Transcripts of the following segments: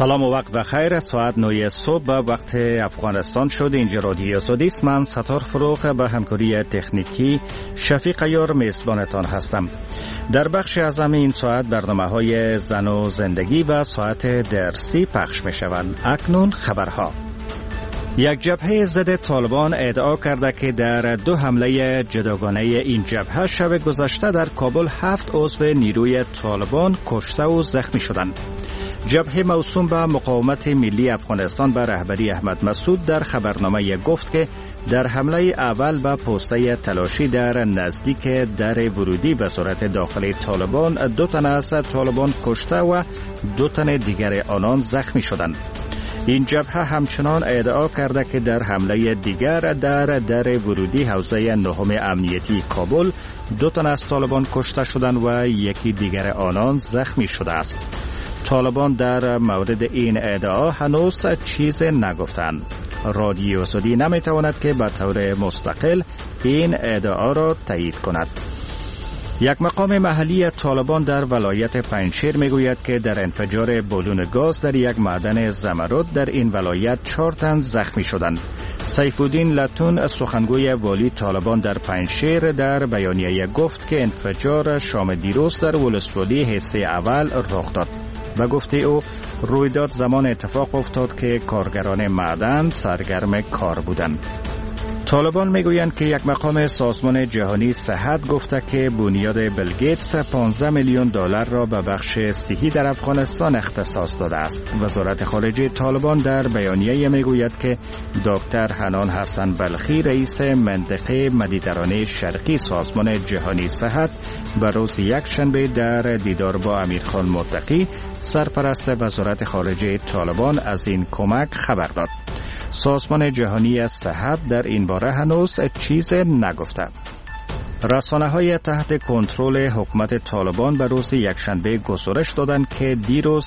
سلام و وقت بخیر. ساعت 9 صبح به وقت افغانستان شد. اینجا رادیو آزادی است. من ستار فروغ به همکاری تکنیکی شفیق عیار میزبانتان هستم. در بخش اعظم این ساعت برنامه‌های زن و زندگی و ساعت درسی پخش می‌شوند. اکنون خبرها. یک جبهه ضد طالبان ادعا کرده که در 2 حمله جداگانه این جبهه شب گذشته در کابل 7 عضو نیروی طالبان کشته و زخمی شدند. جبهه موسوم به مقاومت ملی افغانستان به رهبری احمد مسعود در خبرنامه گفت که در حمله اول به پوسته تلاشی در نزدیک در ورودی به صورت داخل طالبان 2 تن از طالبان کشته و 2 تن دیگر آنان زخمی شدند. این جبهه همچنان ادعا کرده که در حمله دیگر در ورودی حوزه 9 امنیتی کابل 2 تن از طالبان کشته شدند و یکی دیگر آنان زخمی شده است. طالبان در مورد این ادعا هنوز چیز نگفتند. رادیو آزادی نمیتواند که به طور مستقل این ادعا را تایید کند. یک مقام محلی طالبان در ولایت پنجشیر میگوید که در انفجار بالون گاز در یک معدن زمرد در این ولایت 4 تن زخمی شدند. سیفالدین لتون سخنگوی والی طالبان در پنجشیر در بیانیه گفت که انفجار شام دیروز در ولسوالی حصه اول رخ داد و گفته او رویداد زمان اتفاق افتاد که کارگران معدن سرگرم کار بودند. طالبان میگویند که یک مقام سازمان جهانی صحت گفته که بنیاد بیل گیتس 15 میلیون دلار را به بخش صحی در افغانستان اختصاص داده است. وزارت خارجه طالبان در بیانیه میگوید که دکتر حنان حسن بلخی رئیس منطقه مدیترانه شرقی سازمان جهانی صحت به روز یکشنبه در دیدار با امیرخان متقی سرپرست وزارت خارجه طالبان از این کمک خبر داد. سازمان جهانی صحت در این باره هنوز چیز نگفته. رسانه‌های تحت کنترل حکومت طالبان به روز یکشنبه گزارش دادند که دیروز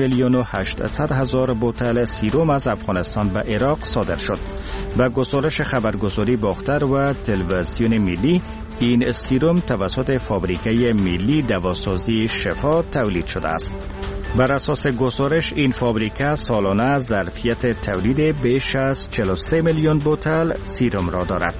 1,800,000 بوتل سیروم از افغانستان به عراق صادر شد. به گزارش خبرگزاری باختر و تلویزیون ملی، این سیروم توسط فابریکه ملی دواسازی شفا تولید شده است. بر اساس گزارش این فابریکه سالانه ظرفیت تولید بیش از 43 میلیون بوتل سیروم را دارد.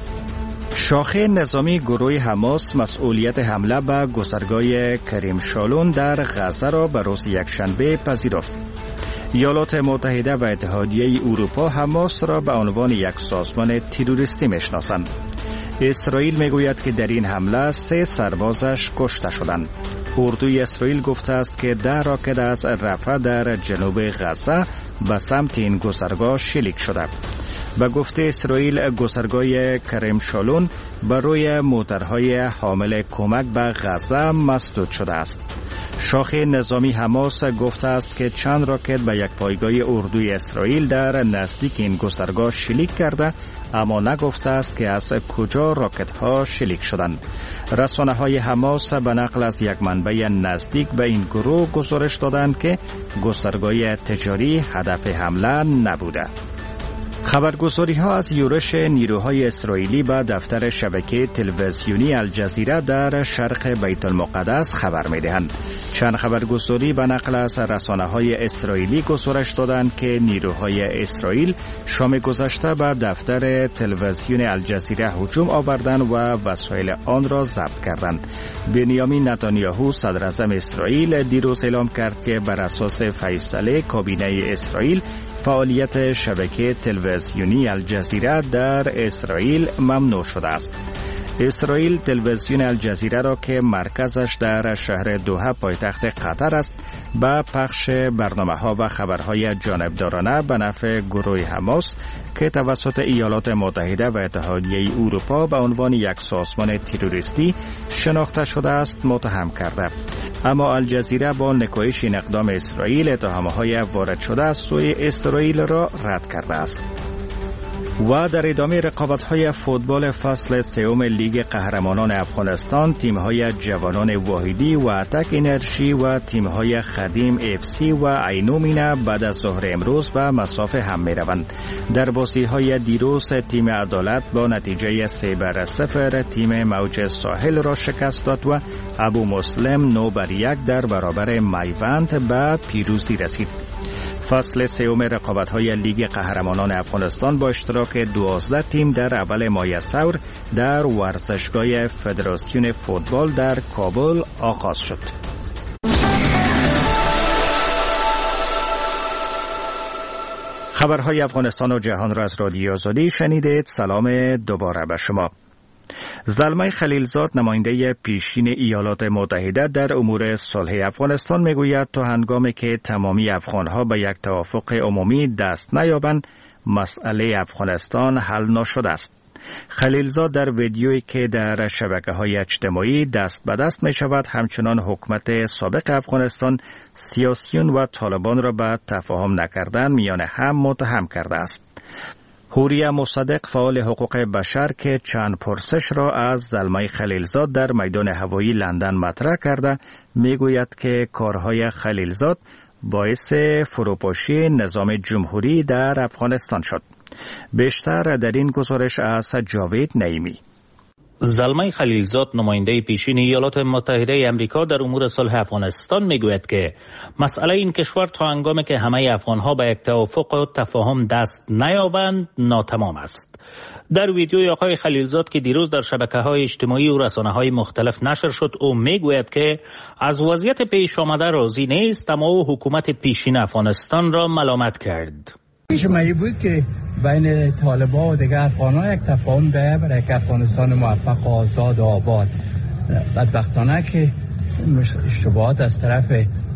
شاخه نظامی گروه حماس مسئولیت حمله به گذرگاه کریم شالون در غزه را به روز یکشنبه پذیرفت. ایالات متحده و اتحادیه اروپا حماس را به عنوان یک سازمان تروریستی میشناسند. اسرائیل میگوید که در این حمله 3 سربازش کشته شدند. اردوی اسرائیل گفته است که 10 راکت از رفح در جنوب غزه به سمت این گذرگاه شلیک شده. به گفته اسرائیل گذرگاه کریم شالون بر روی موترهای حامل کمک به غزه مسدود شده است. شاخه نظامی حماس گفته است که چند راکت به یک پایگاه اردوی اسرائیل در نزدیک این گذرگاه شلیک کرده، اما نگفته است که از کجا راکت ها شلیک شدند. رسانه های حماس به نقل از یک منبع نزدیک به این گروه گزارش دادند که گذرگاه تجاری هدف حمله نبوده. خبرگزاری ها از یورش نیروهای اسرائیلی به دفتر شبکه تلویزیونی الجزیره در شرق بیت المقدس خبر می دهند. چند خبرگزاری به نقل از رسانه های اسرائیلی گزارش دادند که نیروهای اسرائیل شام گذشته به دفتر تلویزیون الجزیره هجوم آوردند و وسایل آن را ضبط کردند. بنیامین نتانیاهو صدر اعظم اسرائیل دیروز اعلام کرد که بر اساس فیصله کابینه اسرائیل فعالیت شبکه تلویزیونی الجزیره در اسرائیل ممنوع شده است. اسرائیل تلویزیون الجزیره را که مرکزش در شهر دوحه پایتخت قطر است به پخش برنامه‌ها و خبرهای جانبدارانه به نفع گروه حماس که توسط ایالات متحده و اتحادیه اروپا به عنوان یک سازمان تروریستی شناخته شده است متهم کرده. اما الجزیره با نکوهش این اقدام اسرائیل اتهام‌های وارد شده از سوی اسرائیل را رد کرده است. و در ادامه رقابت‌های فوتبال فصل سوم لیگ قهرمانان افغانستان، تیم‌های جوانان واحدی و اتک انرژی و تیم‌های خدیم FC و عینومینه بعد از ظهر امروز به مسافه هم می‌روند. در بازی‌های دیروز تیم عدالت با نتیجه 3-0 تیم موج ساحل را شکست داد و ابو مسلم 9-1 در برابر میوند به پیروزی رسید. فصل سوم رقابت‌های لیگ قهرمانان افغانستان با اشتراک 12 تیم در اول ماه ثور در ورزشگاه فدراسیون فوتبال در کابل آغاز شد. خبرهای افغانستان و جهان را از رادیو آزادی شنیدید. سلام دوباره به شما. زلمه خلیلزاد نماینده پیشین ایالات متحده در امور صلح افغانستان میگوید تا هنگامی که تمامی افغانها به یک توافق عمومی دست نیابند مسئله افغانستان حل نشده است. خلیلزاد در ویدیویی که در شبکه‌های اجتماعی دست به دست می شود همچنان حکومت سابق افغانستان سیاسیون و طالبان را به تفاهم نکردن میان هم متهم کرده است. حوریه مصدق فعال حقوق بشر که چند پرسش را از زلمه خلیلزاد در میدان هوایی لندن مطرح کرده میگوید که کارهای خلیلزاد باعث فروپاشی نظام جمهوری در افغانستان شد. بیشتر در این گزارش از جاوید نعیمی. زلمه خلیلزاد نماینده پیشین ایالات متحده امریکا در امور صلح افغانستان میگوید که مسئله این کشور تا هنگامی که همه افغانها به یک توافق و تفاهم دست نیابند ناتمام است. در ویدیوی آقای خلیلزاد که دیروز در شبکه‌های اجتماعی و رسانه‌های مختلف نشر شد او میگوید که از وضعیت پیش آمده راضی نیست اما او حکومت پیشین افغانستان را ملامت کرد. شمایی بود که بین طالبان و دیگر افغان‌ها یک تفاهم به برای یک افغانستان موفق و آزاد و آباد. بدبختانه که اشتباهات از طرف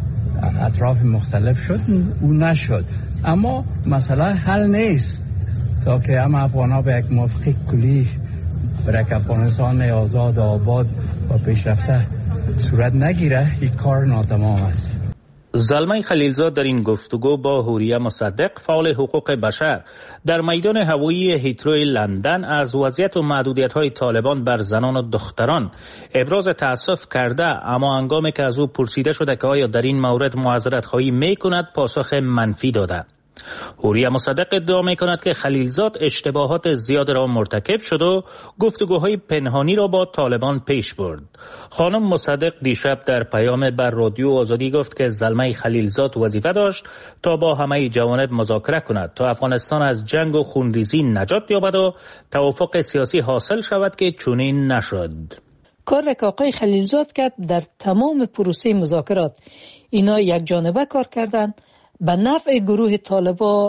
اطراف مختلف شد او نشد، اما مسئله حل نیست تا که هم افغان‌ها به یک موافقه کلی برای یک افغانستان آزاد و آباد و پیشرفته صورت نگیره. این کار ناتمام است. زلمه خلیلزاد در این گفتگو با حوریه مصدق فعال حقوق بشر در میدان هوایی هیتروی لندن از وضعیت و محدودیت‌های طالبان بر زنان و دختران ابراز تأسف کرده، اما هنگامی که از او پرسیده شده که آیا در این مورد معذرت خواهی می‌کند پاسخ منفی داده. حوریه مصدق ادعا می‌کند که خلیلزاد اشتباهات زیاد را مرتکب شد و گفتگوهای پنهانی را با طالبان پیش برد. خانم مصدق دیشب در پیام بر رادیو آزادی گفت که زلمه خلیلزاد وظیفه داشت تا با همه جوانب مذاکره کند تا افغانستان از جنگ و خونریزی نجات یابد و توافق سیاسی حاصل شود که چنین نشد. کار که آقای خلیلزاد کرد در تمام پروسه مذاکرات اینا یک جانبه کار کردند به نفع گروه طالبان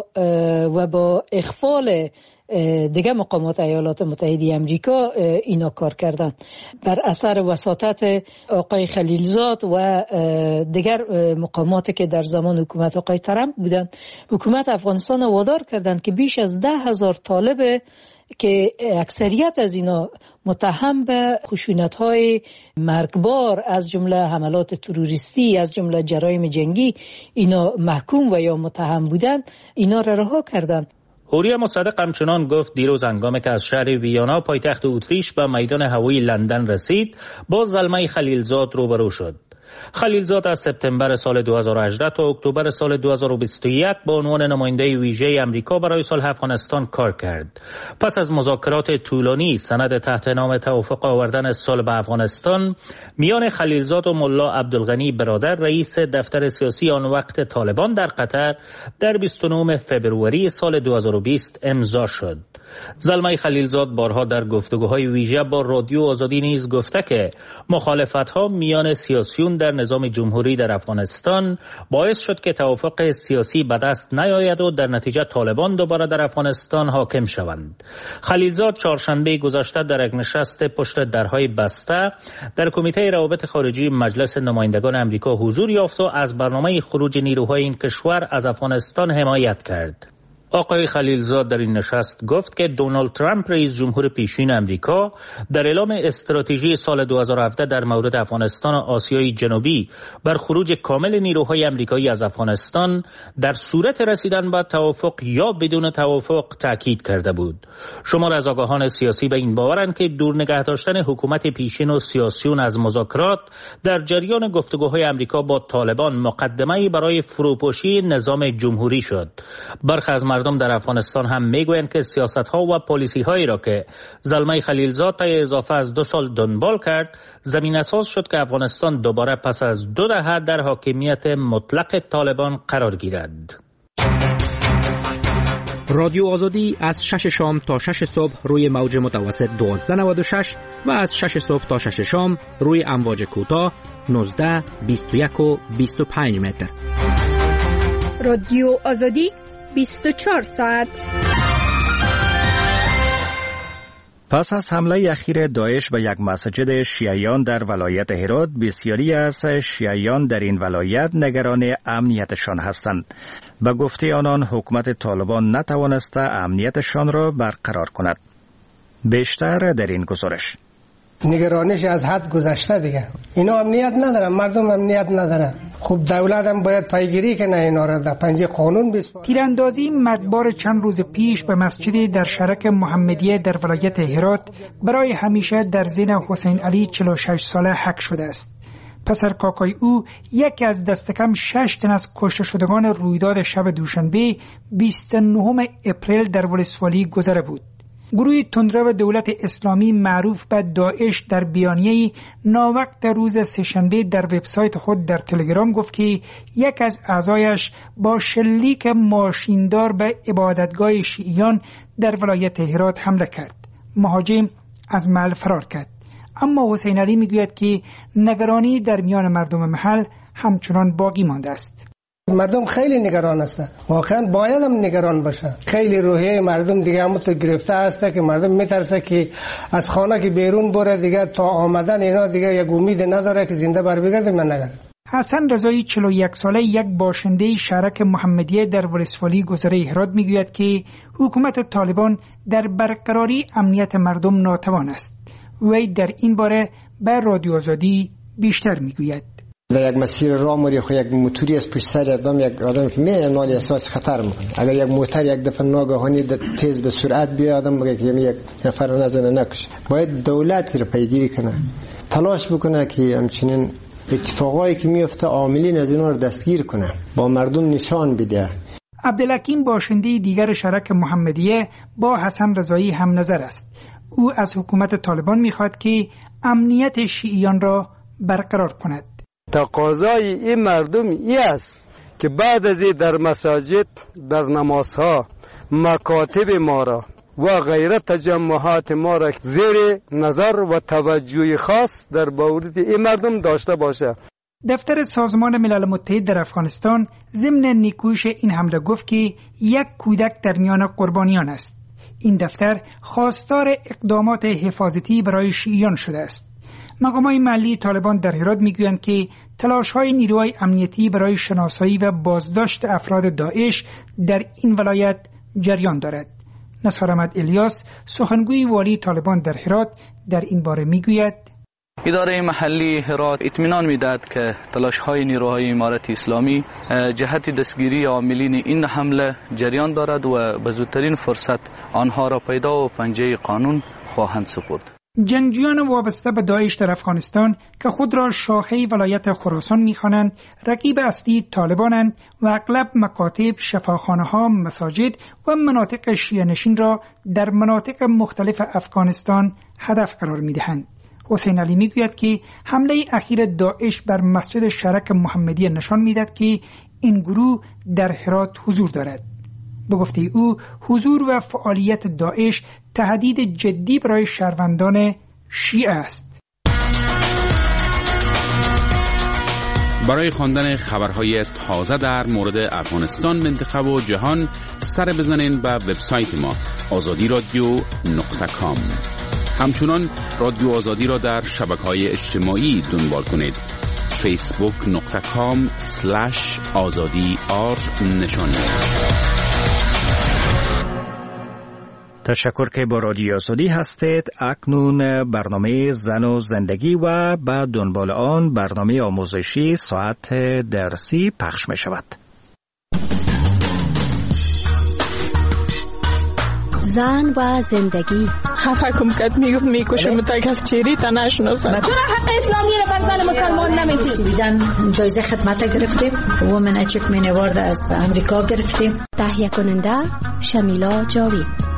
و با اخفال دیگه مقامات ایالات متحده امریکا اینا کار کردن. بر اثر وساطت آقای خلیلزاد و دیگر مقاماتی که در زمان حکومت آقای ترامپ بودن، حکومت افغانستان وادار کردند که بیش از 10,000 طالب که اکثریت از اینا متهم به خشونت‌های مرگبار از جمله حملات تروریستی، از جمله جرایم جنگی اینا محکوم و یا متهم بودند، اینا را رها کردند. حوریه مصدق همچنان گفت دیروز هنگامی که از شهر ویانا پایتخت اتریش به میدان هوایی لندن رسید با زلمه خلیلزاد روبرو شد. خلیلزاد از سپتامبر سال 2018 تا اکتبر سال 2021 با عنوان نماینده ویژه امریکا برای صلح افغانستان کار کرد. پس از مذاکرات طولانی سند تحت نام توافق آوردن صلح به افغانستان میان خلیلزاد و ملا عبدالغنی برادر رئیس دفتر سیاسی آن وقت طالبان در قطر در 29 فبروری سال 2020 امضا شد. زلمه خلیلزاد بارها در گفتگوهای ویژه با رادیو آزادی نیز گفته که مخالفت‌ها میان سیاسیون در نظام جمهوری در افغانستان باعث شد که توافق سیاسی به دست نیاید و در نتیجه طالبان دوباره در افغانستان حاکم شوند. خلیلزاد چهارشنبه گذشته در یک نشست پشت درهای بسته در کمیته روابط خارجی مجلس نمایندگان امریکا حضور یافت و از برنامه خروج نیروهای این کشور از افغانستان حمایت کرد. آقای خلیلزاد در این نشست گفت که دونالد ترامپ رئیس جمهور پیشین امریکا در اعلام استراتژی سال 2017 در مورد افغانستان و آسیای جنوبی بر خروج کامل نیروهای امریکایی از افغانستان در صورت رسیدن به توافق یا بدون توافق تاکید کرده بود. شمار از آگاهان سیاسی به این باورند که دور نگه داشتن حکومت پیشین و سیاسیون از مذاکرات در جریان گفتگوهای امریکا با طالبان مقدمه‌ای برای فروپاشی نظام جمهوری شد. برخی از مردم در افغانستان هم میگویند که سیاست‌ها و پالیسی‌هایی را که زلمه خلیلزاد طی اضافه از 2 سال دنبال کرد زمین اساس شد که افغانستان دوباره پس از 2 دهه در حاکمیت مطلق طالبان قرار گیرد. رادیو آزادی از 6 شام تا 6 صبح روی موج متوسط 1296 و از 6 صبح تا 6 شام روی امواج کوتاه 19، 21 و 25 متر. رادیو آزادی 24 ساعت. پس از حمله اخیر داعش به یک مسجد شیعیان در ولایت هرات، بسیاری از شیعیان در این ولایت نگران امنیتشان هستند. به گفته آنان حکومت طالبان نتوانسته امنیتشان را برقرار کند. بیشتر در این گزارش. نگرانش از حد گذشته دیگه. اینا امنیت ندارن، مردم امنیت ندارن. خب دولت هم باید پیگیری کنه اینا را، در پنجه قانون بسپاره. تیراندازی مرگبار چند روز پیش به مسجد در شرک محمدیه در ولایت هرات برای همیشه در ذهن حسین علی 46 ساله حک شده است. پسر کاکای او یکی از دست کم 6 تن از کشته شدگان رویداد شب دوشنبه 29 اپریل در ولسوالی گذره بود. گروه تندرو دولت اسلامی معروف به داعش در بیانیه‌ای ناوقت روز سه‌شنبه در وبسایت خود در تلگرام گفت که یک از اعضایش با شلیک ماشیندار به عبادتگاه شیعیان در ولایت هرات حمله کرد. مهاجم از محل فرار کرد. اما حسین علی میگوید که نگرانی در میان مردم محل همچنان باقی مانده است. مردم خیلی نگران هستند. واقعا باید هم نگران باشن. خیلی روحیه مردم دیگه همونطور گرفته هسته که مردم میترسه که از خانه که بیرون بره دیگه تا آمدن اینا دیگه یک امید نداره که زنده بر بگرده. من نگرد. حسن رضایی 41 ساله یک باشنده شرک محمدیه در ولسوالی گذره هرات میگوید که حکومت طالبان در برقراری امنیت مردم ناتوان است. وی در این باره به رادیو آزادی بیشتر میگوید. در یک مسیر راه موری خو یک موتوری از پشت سر آدم که میانال احساس خطر میکنه. اگر یک موتور یک دفعه ناگهانی تیز به سرعت بیاد آدم میگه که یک نفر نزنه نکشه. باید دولت رو پیگیری کنه، تلاش بکنه که همچنین اتفاقایی که میفته عاملین از اینا رو دستگیر کنه، با مردم نشان بده. عبدالحکیم باشنده دیگر شرک محمدیه با حسن رضایی هم نظر است. او از حکومت طالبان میخواد که امنیت شیعیان را برقرار کند. تقاضای این مردم ای است که بعد از این در مساجد، در نمازها، مکاتب ما را و غیر تجمعات ما را زیر نظر و توجه خاص در مورد این مردم داشته باشه. دفتر سازمان ملل متحد در افغانستان ضمن نیکویش این حمله گفت که یک کودک در میان قربانیان است. این دفتر خواستار اقدامات حفاظتی برای شیعیان شده است. مقامات محلی طالبان در هرات میگویند که تلاش‌های نیروهای امنیتی برای شناسایی و بازداشت افراد داعش در این ولایت جریان دارد. نصار احمد الیاس سخنگوی والی طالبان در هرات در این باره میگوید: اداره محلی هرات اطمینان میدهد که تلاش‌های نیروهای امارت اسلامی جهت دستگیری عاملین این حمله جریان دارد و به زودترین فرصت آنها را پیدا و پنجه قانون خواهند سپرد. جنگجویان وابسته به داعش در افغانستان که خود را شاخه ولایت خراسان می‌خوانند، رقیب اصلی طالبانند و اغلب مکاتب، شفاخانه‌ها، مساجد و مناطق شیعه نشین را در مناطق مختلف افغانستان هدف قرار می‌دهند. حسین علی میگوید که حمله اخیر داعش بر مسجد شرک محمدیه نشان می‌دهد که این گروه در هرات حضور دارد. به گفته او حضور و فعالیت داعش تهدید جدی برای شهروندان شیعه است. برای خواندن خبرهای تازه در مورد افغانستان، منطقه و جهان سر بزنین به وبسایت ما azadiradio.com. همچنان رادیو آزادی را در شبکه‌های اجتماعی دنبال کنید. facebook.com/azadi_r تشکر که با رادیو آزادی هستید. اکنون برنامه زن و زندگی و بعد دنبال آن برنامه آموزشی ساعت درسی پخش می شود. زن و زندگی. خفه کم کد میکشم تا از چیری تا نشناسم. چرا حق اسلامی رو بر زن مسلمان نمیدید؟ جایزه خدمت گرفتیم. وومن اچیومنت اوارد از امریکا گرفتیم. تهیه کننده شمیلا جاوید.